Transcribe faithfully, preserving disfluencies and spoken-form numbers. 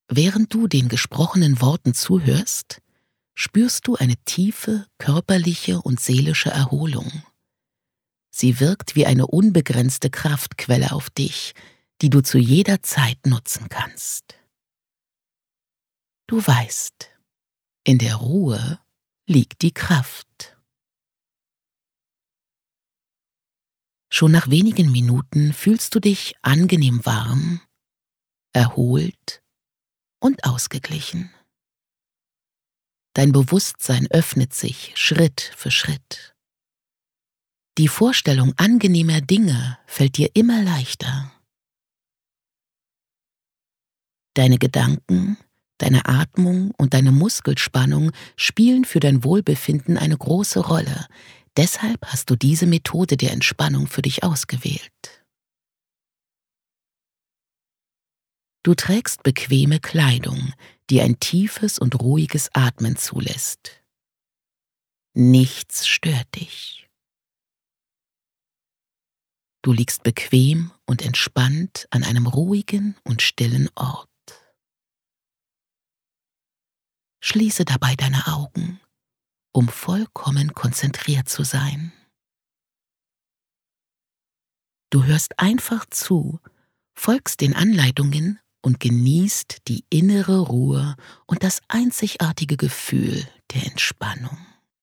Während du den gesprochenen Worten zuhörst, spürst du eine tiefe körperliche und seelische Erholung. Sie wirkt wie eine unbegrenzte Kraftquelle auf dich, die du zu jeder Zeit nutzen kannst. Du weißt, in der Ruhe liegt die Kraft. Schon nach wenigen Minuten fühlst du dich angenehm warm, erholt und ausgeglichen. Dein Bewusstsein öffnet sich Schritt für Schritt. Die Vorstellung angenehmer Dinge fällt dir immer leichter. Deine Gedanken, deine Atmung und deine Muskelspannung spielen für dein Wohlbefinden eine große Rolle. Deshalb hast du diese Methode der Entspannung für dich ausgewählt. Du trägst bequeme Kleidung, die ein tiefes und ruhiges Atmen zulässt. Nichts stört dich. Du liegst bequem und entspannt an einem ruhigen und stillen Ort. Schließe dabei deine Augen, um vollkommen konzentriert zu sein. Du hörst einfach zu, folgst den Anleitungen und genießt die innere Ruhe und das einzigartige Gefühl der Entspannung.